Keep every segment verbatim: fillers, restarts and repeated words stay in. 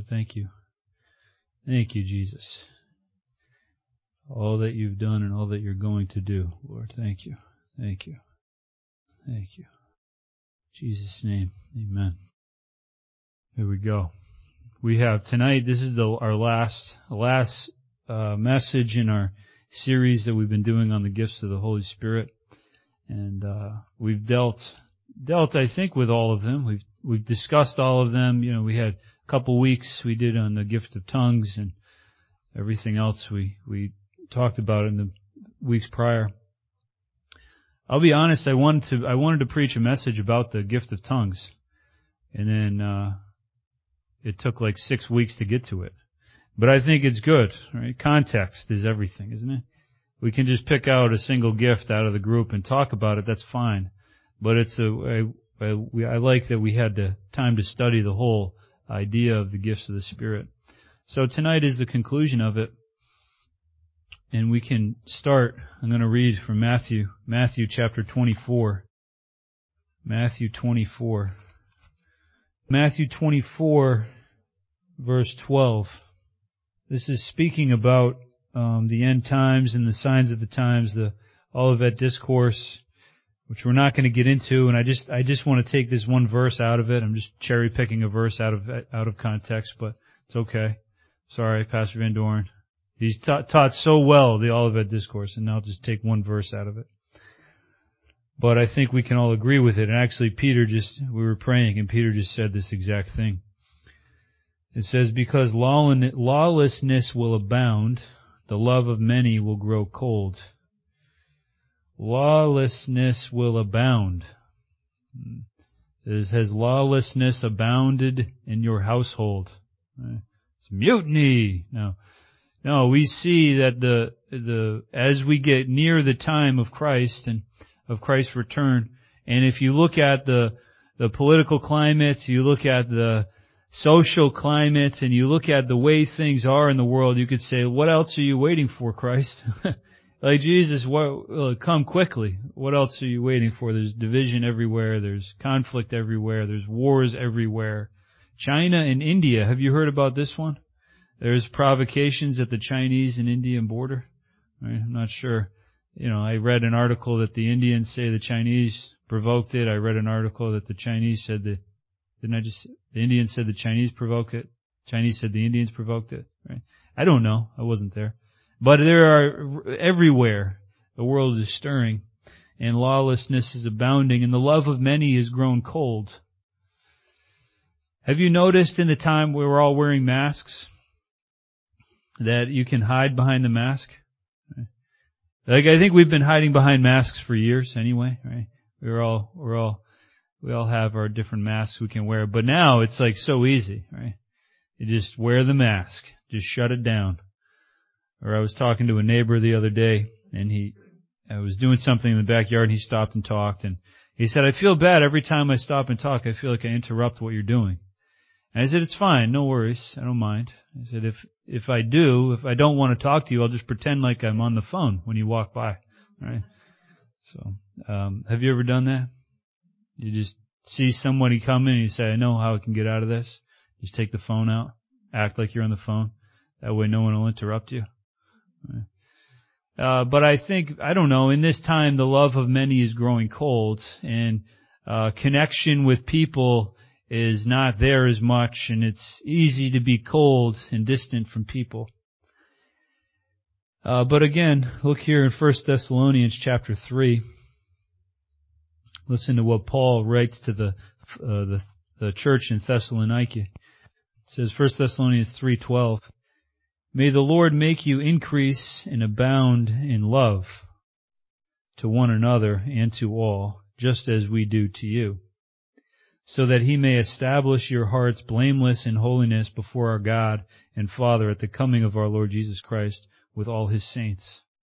Lord. Thank you. Thank you, Jesus. All that you've done and all that you're going to do, Lord. Thank you. Thank you. Thank you. In Jesus' name, amen. Here we go. We have tonight, this is the, our last, last uh, message in our series that we've been doing on the gifts of the Holy Spirit. And uh, we've dealt, dealt, I think, with all of them. We've we've discussed all of them. You know, we had a couple weeks we did on the gift of tongues, and everything else we, we talked about in the weeks prior. I'll be honest, I wanted to I wanted to preach a message about the gift of tongues, and then uh, it took like six weeks to get to it. But I think it's good, right? Context is everything, isn't it? We can just pick out a single gift out of the group and talk about it. That's fine. But it's a I, I, we, I like that we had the time to study the whole idea of the gifts of the Spirit. So tonight is the conclusion of it. And we can start. I'm going to read from Matthew, Matthew chapter twenty-four. Matthew twenty-four. Matthew twenty-four, verse twelve. This is speaking about um, the end times and the signs of the times, the Olivet Discourse, which we're not going to get into. And I just, I just want to take this one verse out of it. I'm just cherry picking a verse out of out of context, but it's okay. Sorry, Pastor Van Doren. He's ta- taught so well the Olivet Discourse, and now I'll just take one verse out of it. But I think we can all agree with it. And actually, Peter just, we were praying, and Peter just said this exact thing. It says, because lawlessness will abound, the love of many will grow cold. Lawlessness will abound. Has lawlessness abounded in your household? It's mutiny. No. No, we see that the the as we get near the time of Christ and of Christ's return, and if you look at the the political climate, you look at the social climate, and you look at the way things are in the world, you could say, what else are you waiting for, Christ? Like Jesus, what, come quickly. What else are you waiting for? There's division everywhere. There's conflict everywhere. There's wars everywhere. China and India, have you heard about this one? There's provocations at the Chinese and Indian border. Right? I'm not sure. You know, I read an article that the Indians say the Chinese provoked it. I read an article that the Chinese said the, didn't I just, the Indians said the Chinese provoked it. Chinese said the Indians provoked it. Right? I don't know. I wasn't there. But there are, everywhere, the world is stirring, and lawlessness is abounding, and the love of many has grown cold. Have you noticed in the time we were all wearing masks that you can hide behind the mask? Like, I think we've been hiding behind masks for years anyway, right? We're all, we're all, we all have our different masks we can wear, but now it's like so easy, right? You just wear the mask. Just shut it down. Or I was talking to a neighbor the other day, and he, I was doing something in the backyard, and he stopped and talked, and he said, I feel bad every time I stop and talk. I feel like I interrupt what you're doing. And I said, it's fine, no worries, I don't mind. I said, if if I do, if I don't want to talk to you, I'll just pretend like I'm on the phone when you walk by. Right? So, um, have you ever done that? You just see somebody coming and you say, I know how I can get out of this. Just take the phone out, act like you're on the phone. That way no one will interrupt you. Right? Uh, but I think, I don't know, in this time the love of many is growing cold, and uh, connection with people is not there as much, and it's easy to be cold and distant from people. Uh, but again, look here in First Thessalonians chapter three. Listen to what Paul writes to the uh, the, the church in Thessalonica. It says, First Thessalonians three twelve, may the Lord make you increase and abound in love to one another and to all, just as we do to you, so that He may establish your hearts blameless in holiness before our God and Father at the coming of our Lord Jesus Christ with all His saints.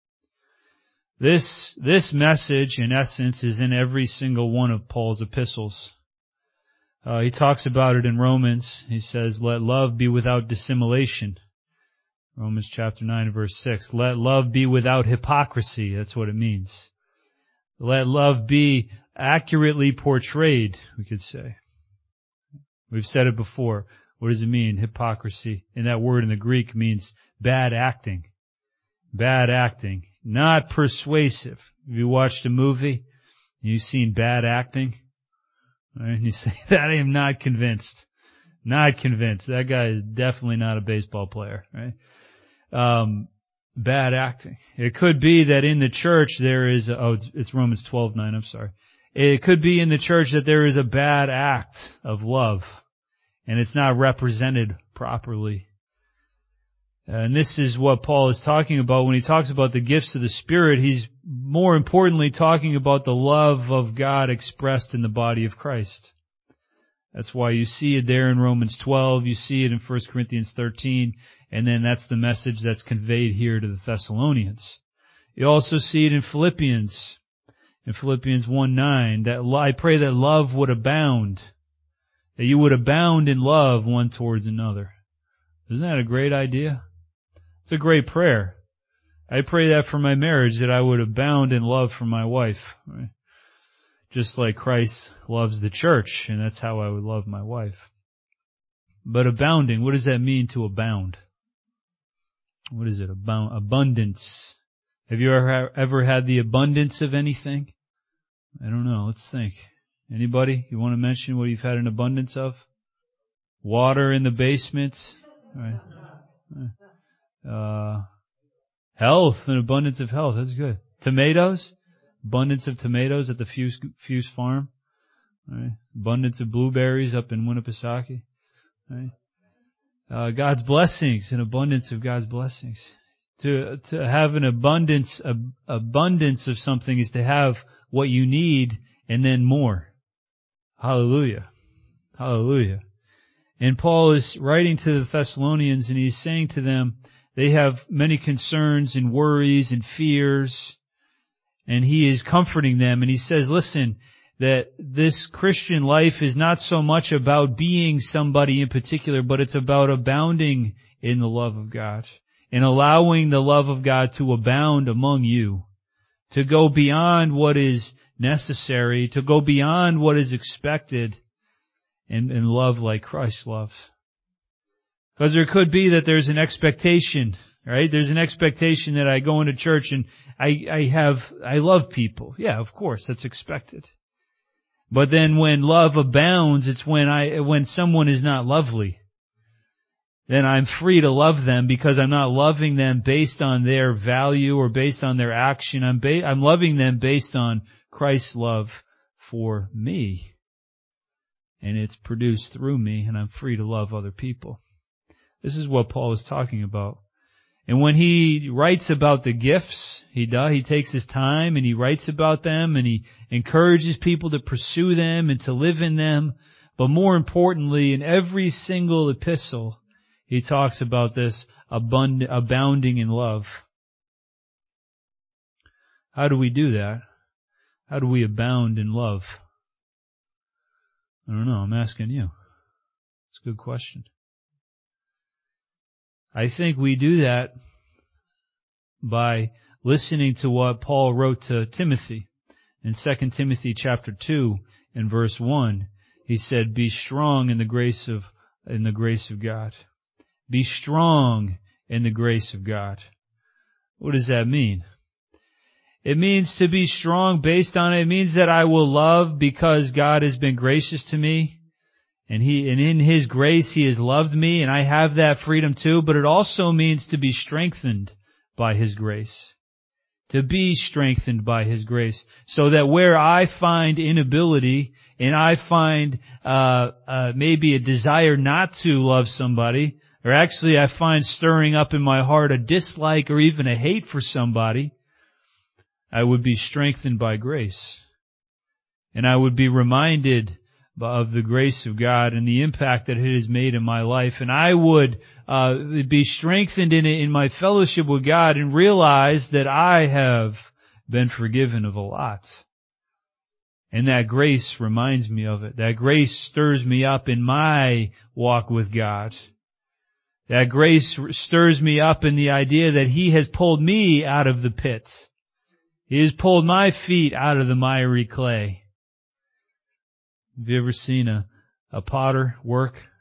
This, this message, in essence, is in every single one of Paul's epistles. Uh, he talks about it in Romans. He says, let love be without dissimulation. Romans chapter nine, verse six. Let love be without hypocrisy. That's what it means. Let love be accurately portrayed, we could say. We've said it before. What does it mean, hypocrisy? And that word in the Greek means bad acting. Bad acting. Not persuasive. Have you watched a movie and you've seen bad acting? Right? And you say, that I am not convinced. Not convinced. That guy is definitely not a baseball player, right? Um, bad acting. It could be that in the church there is, a, oh, it's Romans twelve nine, I'm sorry. It could be in the church that there is a bad act of love, and it's not represented properly. And this is what Paul is talking about when he talks about the gifts of the Spirit. He's more importantly talking about the love of God expressed in the body of Christ. That's why you see it there in Romans twelve, you see it in First Corinthians thirteen, and then that's the message that's conveyed here to the Thessalonians. You also see it in Philippians, in Philippians one nine, that I pray that love would abound, that you would abound in love one towards another. Isn't that a great idea? It's a great prayer. I pray that for my marriage, that I would abound in love for my wife. Right? Just like Christ loves the church, and that's how I would love my wife. But abounding, what does that mean to abound? What is it? Abound, abundance. Have you ever, ever had the abundance of anything? I don't know. Let's think. Anybody? You want to mention what you've had an abundance of? Water in the basement? Right. Uh, health, an abundance of health. That's good. Tomatoes? Abundance of tomatoes at the Fuse, Fuse farm. Right. Abundance of blueberries up in Winnipesaukee. Right. Uh, God's blessings, an abundance of God's blessings. To to have an abundance, a, abundance of something is to have what you need and then more. Hallelujah. Hallelujah. And Paul is writing to the Thessalonians, and he's saying to them, they have many concerns and worries and fears, and he is comforting them, and he says, listen, that this Christian life is not so much about being somebody in particular, but it's about abounding in the love of God and allowing the love of God to abound among you, to go beyond what is necessary, to go beyond what is expected, and, and love like Christ loves. Because there could be that there's an expectation, right? There's an expectation that I go into church and I, I have, I love people. Yeah, of course, that's expected. But then when love abounds, it's when I, when someone is not lovely. Then I'm free to love them because I'm not loving them based on their value or based on their action. I'm ba- I'm loving them based on Christ's love for me. And it's produced through me, and I'm free to love other people. This is what Paul is talking about. And when he writes about the gifts, he does, he takes his time and he writes about them and he encourages people to pursue them and to live in them. But more importantly, in every single epistle, he talks about this abund- abounding in love. How do we do that? How do we abound in love? I don't know. I'm asking you. It's a good question. I think we do that by listening to what Paul wrote to Timothy in Second Timothy chapter two and verse one. He said, "Be strong in the grace of in the grace of God. Be strong in the grace of God." What does that mean? It means to be strong based on it. It means that I will love because God has been gracious to me. And He, and in His grace, He has loved me, and I have that freedom too. But it also means to be strengthened by His grace. To be strengthened by His grace. So that where I find inability, and I find, uh, uh, maybe a desire not to love somebody, or actually I find stirring up in my heart a dislike or even a hate for somebody, I would be strengthened by grace. And I would be reminded of the grace of God and the impact that it has made in my life. And I would uh, be strengthened in it in my fellowship with God and realize that I have been forgiven of a lot. And that grace reminds me of it. That grace stirs me up in my walk with God. That grace stirs me up in the idea that He has pulled me out of the pit. He has pulled my feet out of the miry clay. Have you ever seen a, a potter work?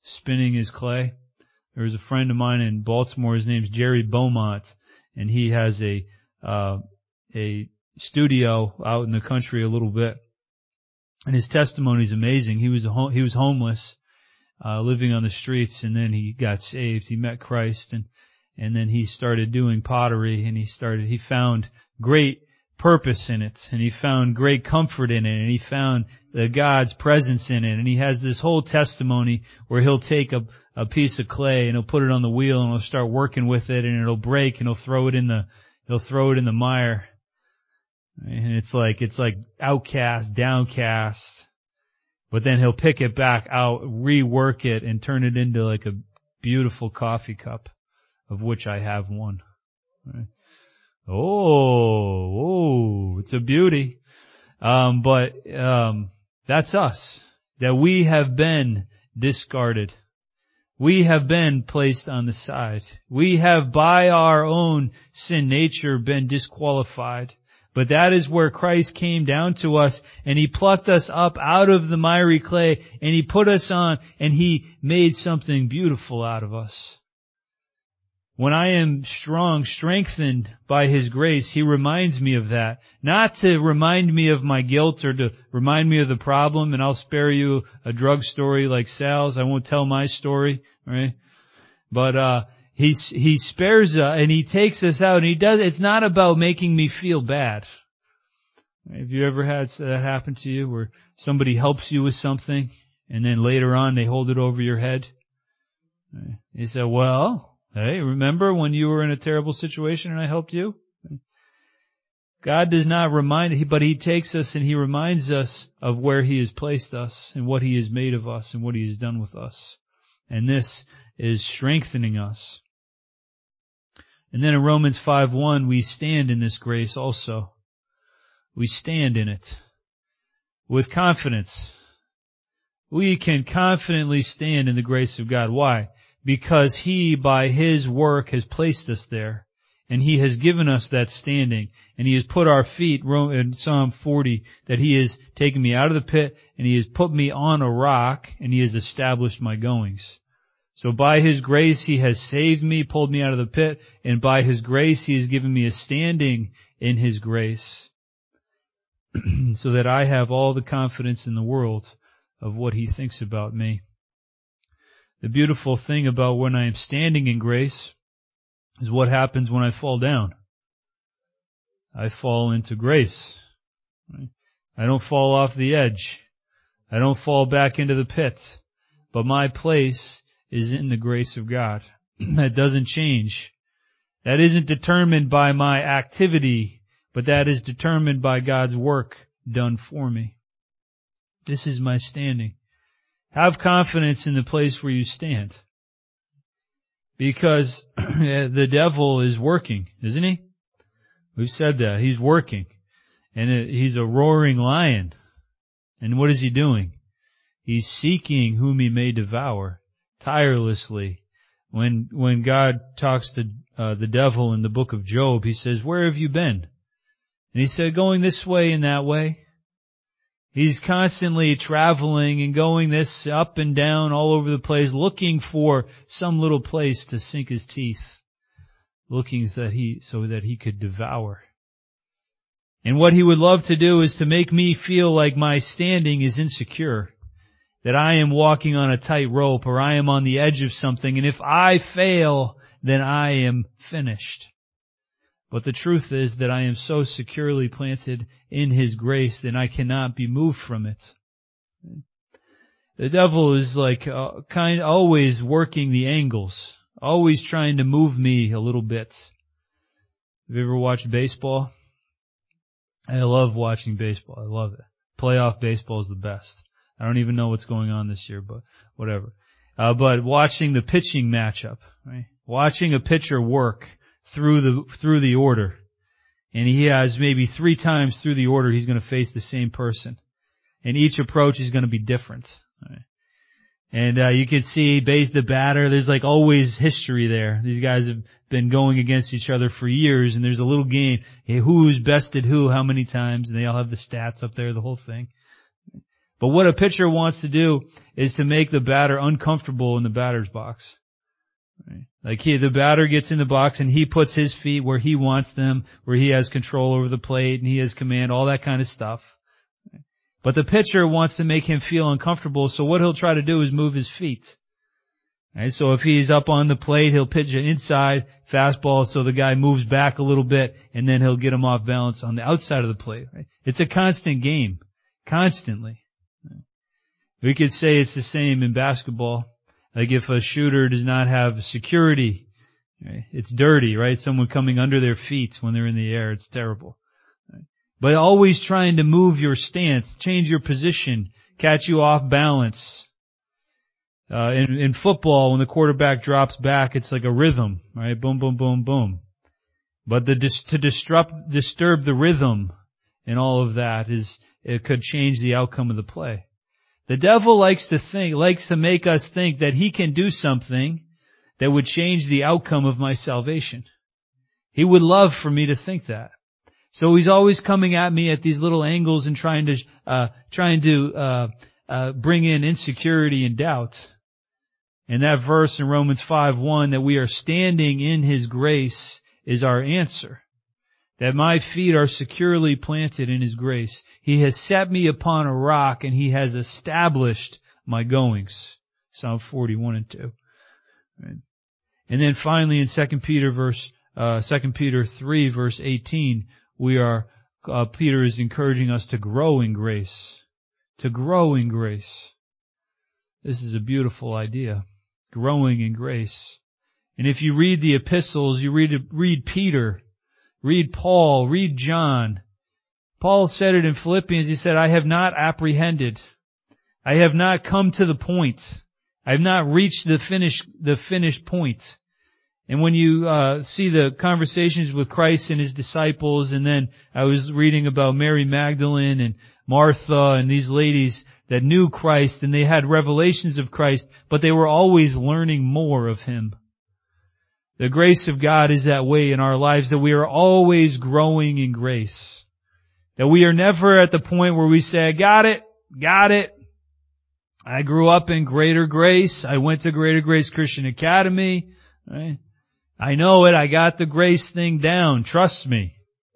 spinning his clay. There was a friend of mine in Baltimore. His name's Jerry Beaumont, and he has a uh, a studio out in the country a little bit. And his testimony is amazing. He was a ho- he was homeless, uh, living on the streets, and then he got saved. He met Christ, and and then he started doing pottery, and he started he found great purpose in it, and he found great comfort in it, and he found the God's presence in it. And he has this whole testimony where he'll take a a piece of clay and he'll put it on the wheel and he'll start working with it, and it'll break, and he'll throw it in the he'll throw it in the mire. And it's like it's like outcast, downcast. But then he'll pick it back out, rework it, and turn it into like a beautiful coffee cup, of which I have one. Right? Oh, oh, it's a beauty. Um, but um, that's us. That we have been discarded. We have been placed on the side. We have, by our own sin nature, been disqualified. But that is where Christ came down to us, and He plucked us up out of the miry clay, and He put us on, and He made something beautiful out of us. When I am strong, strengthened by His grace, He reminds me of that. Not to remind me of my guilt or to remind me of the problem, and I'll spare you a drug story like Sal's. I won't tell my story, right? But, uh, He, he spares us, and He takes us out, and He does, it's not about making me feel bad. Have you ever had that happen to you, where somebody helps you with something, and then later on they hold it over your head? You say, well, hey, remember when you were in a terrible situation and I helped you? God does not remind, but He takes us and He reminds us of where He has placed us and what He has made of us and what He has done with us. And this is strengthening us. And then in Romans five one, we stand in this grace also. We stand in it with confidence. We can confidently stand in the grace of God. Why? Because He, by His work, has placed us there. And He has given us that standing. And He has put our feet, in Psalm forty, that He has taken me out of the pit, and He has put me on a rock, and He has established my goings. So by His grace, He has saved me, pulled me out of the pit, and by His grace, He has given me a standing in His grace, so that I have all the confidence in the world of what He thinks about me. The beautiful thing about when I am standing in grace is what happens when I fall down. I fall into grace. I don't fall off the edge. I don't fall back into the pit. But my place is in the grace of God. That doesn't change. That isn't determined by my activity, but that is determined by God's work done for me. This is my standing. Have confidence in the place where you stand. Because the devil is working, isn't he? We've said that. He's working. And he's a roaring lion. And what is he doing? He's seeking whom he may devour. Tirelessly. When when God talks to uh, the devil in the book of Job, He says, where have you been? And he said, going this way and that way. He's constantly traveling and going this up and down all over the place, looking for some little place to sink his teeth, looking that he so that he could devour. And what he would love to do is to make me feel like my standing is insecure. That I am walking on a tight rope, or I am on the edge of something, and if I fail, then I am finished. But the truth is that I am so securely planted in His grace that I cannot be moved from it. The devil is like uh, kind always working the angles, always trying to move me a little bit. Have you ever watched baseball? I love watching baseball. I love it. Playoff baseball is the best. I don't even know what's going on this year, but whatever. Uh, but watching the pitching matchup, right? Watching a pitcher work through the through the order, and he has maybe three times through the order he's going to face the same person, and each approach is going to be different. Right? And uh, you can see, base the batter. There's like always history there. These guys have been going against each other for years, and there's a little game. Hey, who's bested who, how many times, and they all have the stats up there, the whole thing. But what a pitcher wants to do is to make the batter uncomfortable in the batter's box. Right? Like he, the batter gets in the box and he puts his feet where he wants them, where he has control over the plate and he has command, all that kind of stuff. But the pitcher wants to make him feel uncomfortable, so what he'll try to do is move his feet. Right? So if he's up on the plate, he'll pitch an inside fastball so the guy moves back a little bit, and then he'll get him off balance on the outside of the plate. Right? It's a constant game. Constantly. We could say it's the same in basketball. Like if a shooter does not have security, right? It's dirty, right? Someone coming under their feet when they're in the air. It's terrible. Right? But always trying to move your stance, change your position, catch you off balance. Uh, in, in football, when the quarterback drops back, it's like a rhythm, right? Boom, boom, boom, boom. But the, to disrupt, disturb the rhythm and all of that is, it could change the outcome of the play. The devil likes to think, likes to make us think that he can do something that would change the outcome of my salvation. He would love for me to think that. So he's always coming at me at these little angles and trying to, uh, trying to, uh, uh, bring in insecurity and doubt. And that verse in Romans five one, that we are standing in His grace, is our answer. That my feet are securely planted in His grace. He has set me upon a rock and He has established my goings. Psalm forty-one and two. Right. And then finally in Second Peter verse, uh, Second Peter three verse eighteen, we are, uh, Peter is encouraging us to grow in grace. To grow in grace. This is a beautiful idea. Growing in grace. And if you read the epistles, you read, read Peter, read Paul, read John. Paul said it in Philippians. He said, I have not apprehended. I have not come to the point. I have not reached the finish, the finished point. And when you uh, see the conversations with Christ and His disciples, and then I was reading about Mary Magdalene and Martha and these ladies that knew Christ and they had revelations of Christ, but they were always learning more of Him. The grace of God is that way in our lives, that we are always growing in grace. That we are never at the point where we say, I got it, got it. I grew up in Greater Grace. I went to Greater Grace Christian Academy. Right? I know it. I got the grace thing down. Trust me.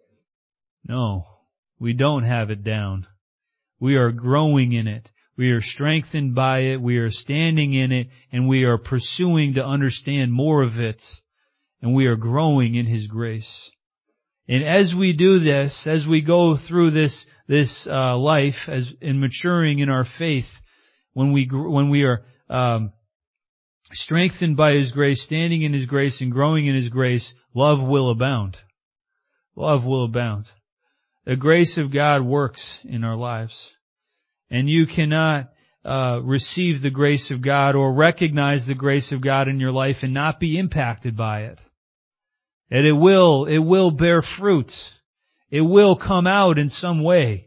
No, we don't have it down. We are growing in it. We are strengthened by it. We are standing in it. And we are pursuing to understand more of it. And we are growing in His grace. And as we do this, as we go through this this uh, life, as in maturing in our faith, when we when we are um, strengthened by His grace, standing in His grace, and growing in His grace, love will abound. Love will abound. The grace of God works in our lives. And you cannot uh, receive the grace of God or recognize the grace of God in your life and not be impacted by it. And it will, it will bear fruits. It will come out in some way.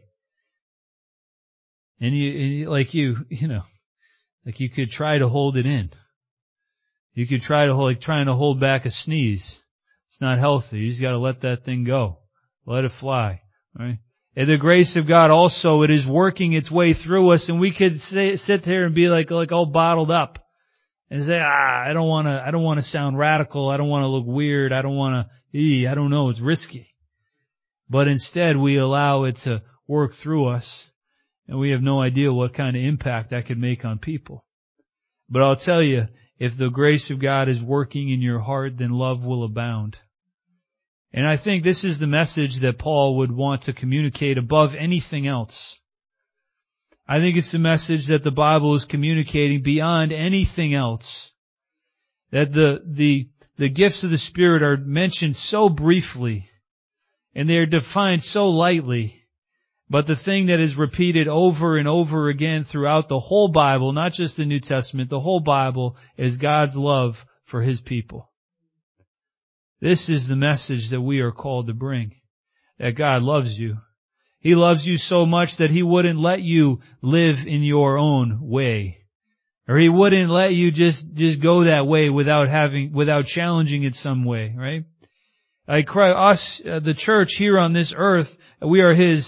And you, and you, like you, you know, like you could try to hold it in. You could try to hold, like trying to hold back a sneeze. It's not healthy. You just got to let that thing go. Let it fly. Right? And the grace of God also, it is working its way through us, and we could say, sit there and be like, like all bottled up, and say, ah, I don't want to, I don't want to sound radical, I don't want to look weird, I don't want to, I don't know, it's risky. But instead, we allow it to work through us, and we have no idea what kind of impact that could make on people. But I'll tell you, if the grace of God is working in your heart, then love will abound. And I think this is the message that Paul would want to communicate above anything else. I think it's the message that the Bible is communicating beyond anything else. That the, the, the gifts of the Spirit are mentioned so briefly, and they are defined so lightly. But the thing that is repeated over and over again throughout the whole Bible, not just the New Testament, the whole Bible, is God's love for His people. This is the message that we are called to bring. That God loves you. He loves you so much that He wouldn't let you live in your own way. Or He wouldn't let you just, just go that way without having, without challenging it some way, right? Like us, uh, the church here on this earth, we are His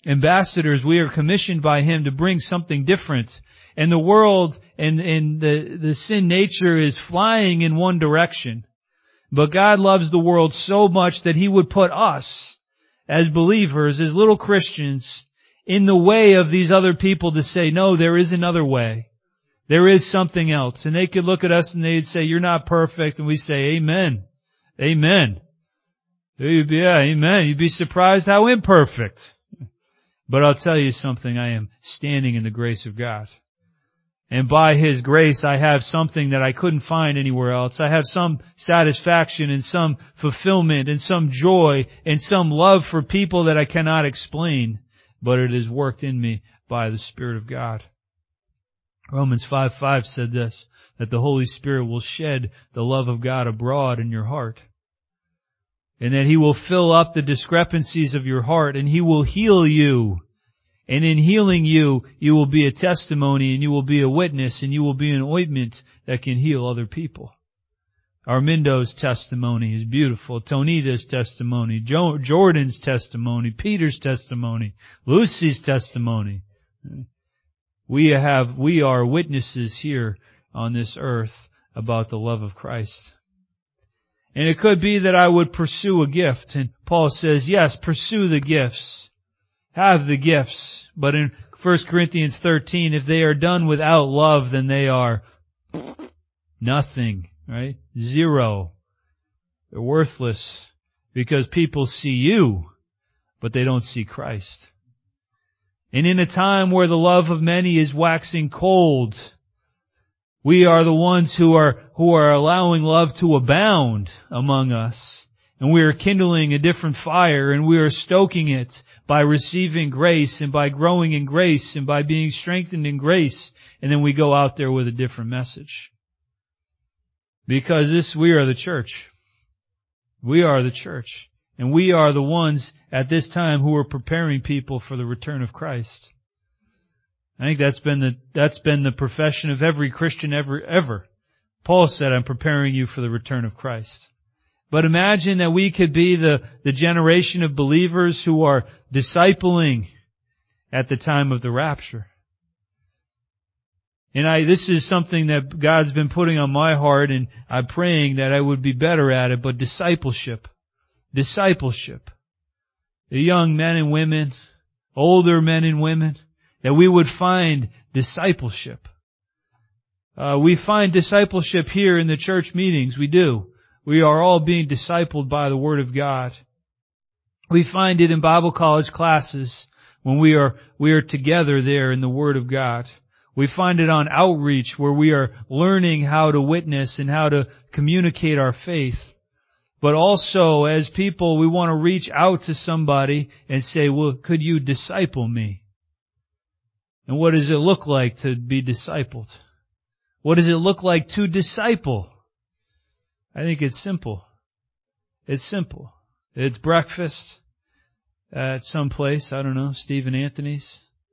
ambassadors. We are commissioned by Him to bring something different. And the world and, and the, the sin nature is flying in one direction. But God loves the world so much that He would put us as believers, as little Christians, in the way of these other people to say, no, there is another way. There is something else. And they could look at us and they'd say, you're not perfect. And we say, amen. Amen. Yeah, amen. You'd be surprised how imperfect. But I'll tell you something, I am standing in the grace of God. And by His grace, I have something that I couldn't find anywhere else. I have some satisfaction and some fulfillment and some joy and some love for people that I cannot explain. But it is worked in me by the Spirit of God. Romans five five said this, that the Holy Spirit will shed the love of God abroad in your heart. And that He will fill up the discrepancies of your heart and He will heal you. And in healing you, you will be a testimony and you will be a witness and you will be an ointment that can heal other people. Armindo's testimony is beautiful. Tonita's testimony, jo- Jordan's testimony, Peter's testimony, Lucy's testimony. We have, we are witnesses here on this earth about the love of Christ. And it could be that I would pursue a gift. And Paul says, yes, pursue the gifts. Have the gifts. But in First Corinthians thirteen, if they are done without love, then they are nothing, right? Zero. They're worthless because people see you, but they don't see Christ. And in a time where the love of many is waxing cold, we are the ones who are, who are allowing love to abound among us. And we are kindling a different fire and we are stoking it by receiving grace and by growing in grace and by being strengthened in grace. And then we go out there with a different message. Because this, we are the church. We are the church. And we are the ones at this time who are preparing people for the return of Christ. I think that's been the, that's been the profession of every Christian ever, ever. Paul said, I'm preparing you for the return of Christ. But imagine that we could be the, the generation of believers who are discipling at the time of the rapture. And I, this is something that God's been putting on my heart, and I'm praying that I would be better at it, but discipleship. Discipleship. The young men and women, older men and women, that we would find discipleship. Uh, we find discipleship here in the church meetings. We do. We are all being discipled by the Word of God. We find it in Bible college classes when we are, we are together there in the Word of God. We find it on outreach where we are learning how to witness and how to communicate our faith. But also as people, we want to reach out to somebody and say, well, could you disciple me? And what does it look like to be discipled? What does it look like to disciple? I think it's simple. It's simple. It's breakfast at some place. I don't know, Stephen Anthony's.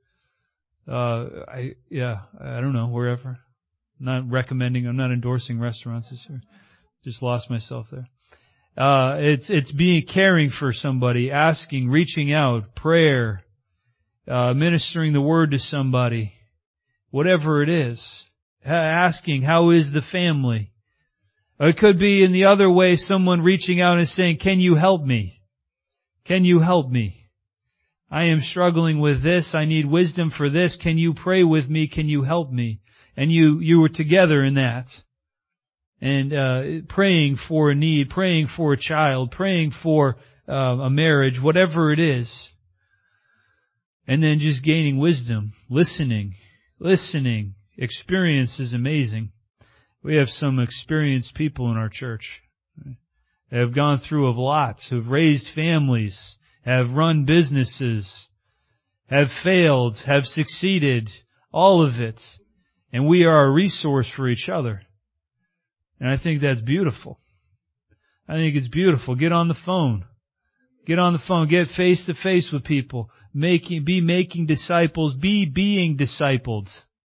Uh, I yeah, I don't know, wherever. I'm not recommending. I'm not endorsing restaurants this year. Just lost myself there. Uh, it's it's being caring for somebody, asking, reaching out, prayer, uh, ministering the word to somebody, whatever it is. Asking, how is the family? It could be in the other way, someone reaching out and saying, can you help me? Can you help me? I am struggling with this. I need wisdom for this. Can you pray with me? Can you help me? And you, you were together in that. And, uh, praying for a need, praying for a child, praying for, uh, a marriage, whatever it is. And then just gaining wisdom, listening, listening. Experience is amazing. We have some experienced people in our church. They have gone through a lot, who've raised families, have run businesses, have failed, have succeeded, all of it. And we are a resource for each other. And I think that's beautiful. I think it's beautiful. Get on the phone. Get on the phone. Get face to face with people. Making, be making disciples. Be being discipled.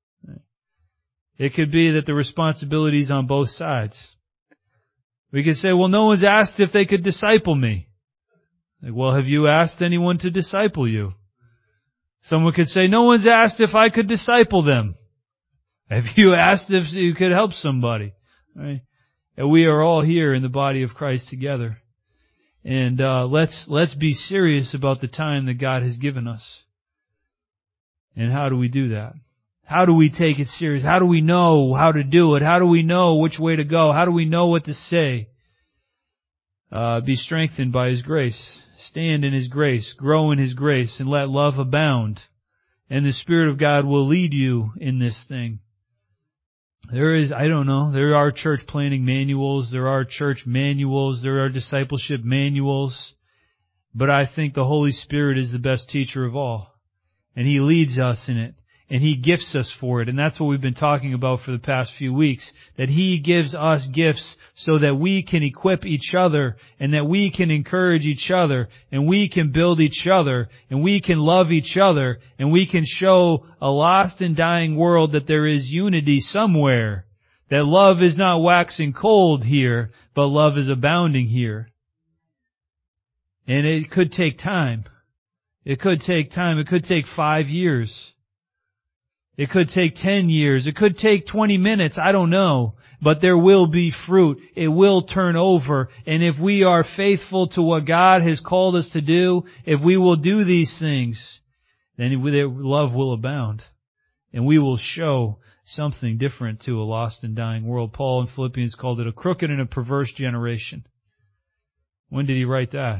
It could be that the responsibility is on both sides. We could say, well, no one's asked if they could disciple me. Like, well, have you asked anyone to disciple you? Someone could say, no one's asked if I could disciple them. Have you asked if you could help somebody? Right? And we are all here in the body of Christ together. And uh, let's let's be serious about the time that God has given us. And how do we do that? How do we take it serious? How do we know how to do it? How do we know which way to go? How do we know what to say? Uh, be strengthened by His grace. Stand in His grace. Grow in His grace. And let love abound. And the Spirit of God will lead you in this thing. There is, I don't know, there are church planning manuals. There are church manuals. There are discipleship manuals. But I think the Holy Spirit is the best teacher of all. And He leads us in it. And He gifts us for it. And that's what we've been talking about for the past few weeks. That He gives us gifts so that we can equip each other and that we can encourage each other and we can build each other and we can love each other and we can show a lost and dying world that there is unity somewhere. That love is not waxing cold here, but love is abounding here. And it could take time. It could take time. It could take five years. It could take ten years. It could take twenty minutes. I don't know. But there will be fruit. It will turn over. And if we are faithful to what God has called us to do, if we will do these things, then love will abound. And we will show something different to a lost and dying world. Paul in Philippians called it a crooked and a perverse generation. When did he write that?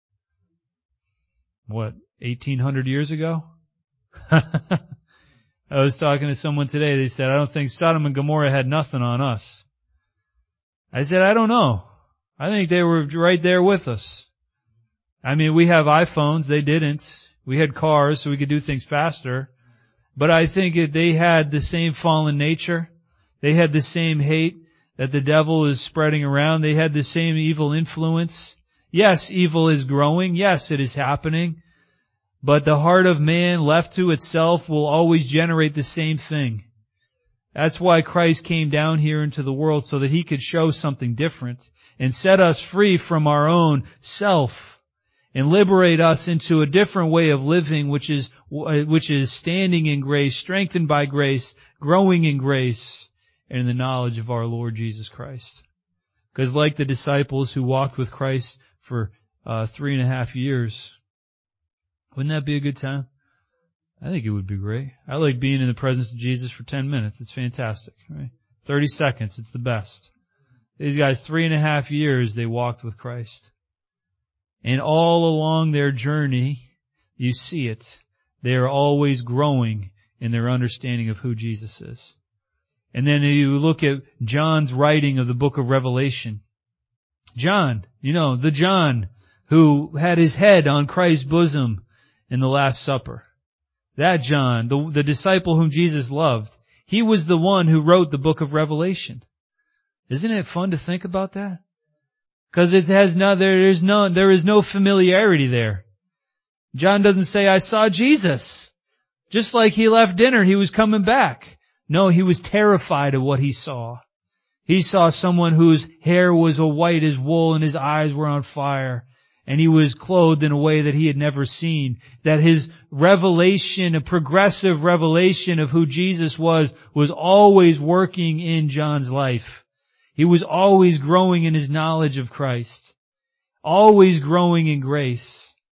What, eighteen hundred years ago? I was talking to someone today. They said, I don't think Sodom and Gomorrah had nothing on us. I said, I don't know. I think they were right there with us. I mean, we have iPhones. They didn't. We had cars so we could do things faster. But I think they had the same fallen nature. They had the same hate that the devil is spreading around. They had the same evil influence. Yes, evil is growing. Yes, it is happening. But the heart of man left to itself will always generate the same thing. That's why Christ came down here into the world, so that He could show something different and set us free from our own self and liberate us into a different way of living, which is which is standing in grace, strengthened by grace, growing in grace, and in the knowledge of our Lord Jesus Christ. Because like the disciples who walked with Christ for uh, three and a half years, wouldn't that be a good time? I think it would be great. I like being in the presence of Jesus for ten minutes. It's fantastic. Right? thirty seconds. It's the best. These guys, three and a half years, they walked with Christ. And all along their journey, you see it. They are always growing in their understanding of who Jesus is. And then you look at John's writing of the book of Revelation. John, you know, the John who had his head on Christ's bosom in the Last Supper. That John, the, the disciple whom Jesus loved, he was the one who wrote the book of Revelation. Isn't it fun to think about that? Because it has no, there is no, there is no familiarity there. John doesn't say, I saw Jesus. Just like he left dinner, he was coming back. No, he was terrified of what he saw. He saw someone whose hair was as white as wool and his eyes were on fire. And he was clothed in a way that he had never seen. That his revelation, a progressive revelation of who Jesus was, was always working in John's life. He was always growing in his knowledge of Christ. Always growing in grace.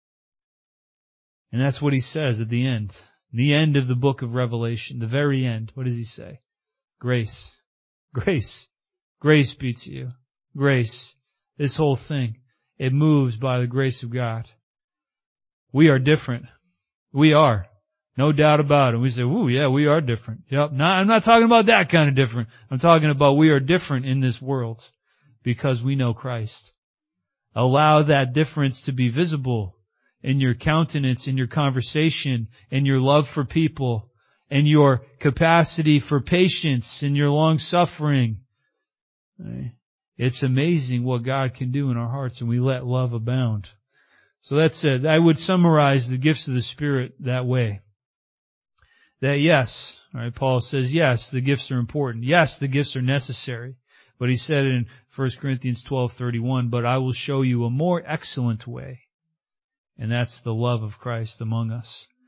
And that's what he says at the end. The end of the book of Revelation. The very end. What does he say? Grace. Grace. Grace be to you. Grace. This whole thing. It moves by the grace of God. We are different. We are. No doubt about it. We say, ooh, yeah, we are different. Yep. No, I'm not talking about that kind of different. I'm talking about we are different in this world because we know Christ. Allow that difference to be visible in your countenance, in your conversation, in your love for people, in your capacity for patience, in your long suffering. Right? It's amazing what God can do in our hearts, and we let love abound. So that's it. I would summarize the gifts of the Spirit that way. That yes, all right, Paul says, yes, the gifts are important. Yes, the gifts are necessary. But he said in First Corinthians twelve thirty-one, but I will show you a more excellent way. And that's the love of Christ among us.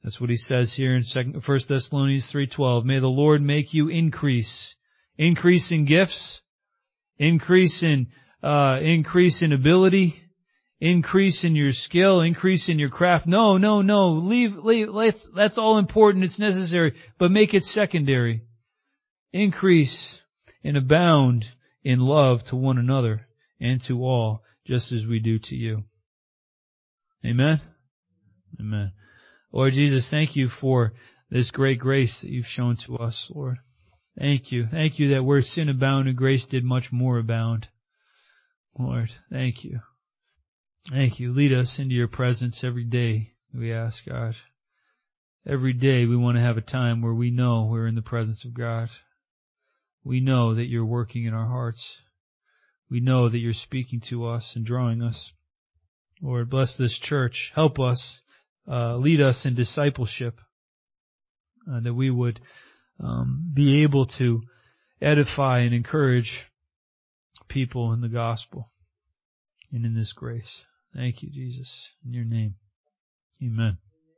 That's what he says here in second, First Thessalonians three twelve. May the Lord make you increase. Increase in gifts. Increase in, uh, increase in ability. Increase in your skill. Increase in your craft. No, no, no. Leave, leave, let's, that's all important. It's necessary. But make it secondary. Increase and abound in love to one another and to all, just as we do to you. Amen? Amen. Lord Jesus, thank you for this great grace that you've shown to us, Lord. Thank you. Thank you that where sin abounded, grace did much more abound. Lord, thank you. Thank you. Lead us into your presence every day, we ask, God. Every day we want to have a time where we know we're in the presence of God. We know that you're working in our hearts. We know that you're speaking to us and drawing us. Lord, bless this church. Help us. Uh, lead us in discipleship. Uh, that we would um, be able to edify and encourage people in the gospel and in this grace. Thank you, Jesus. In your name. Amen.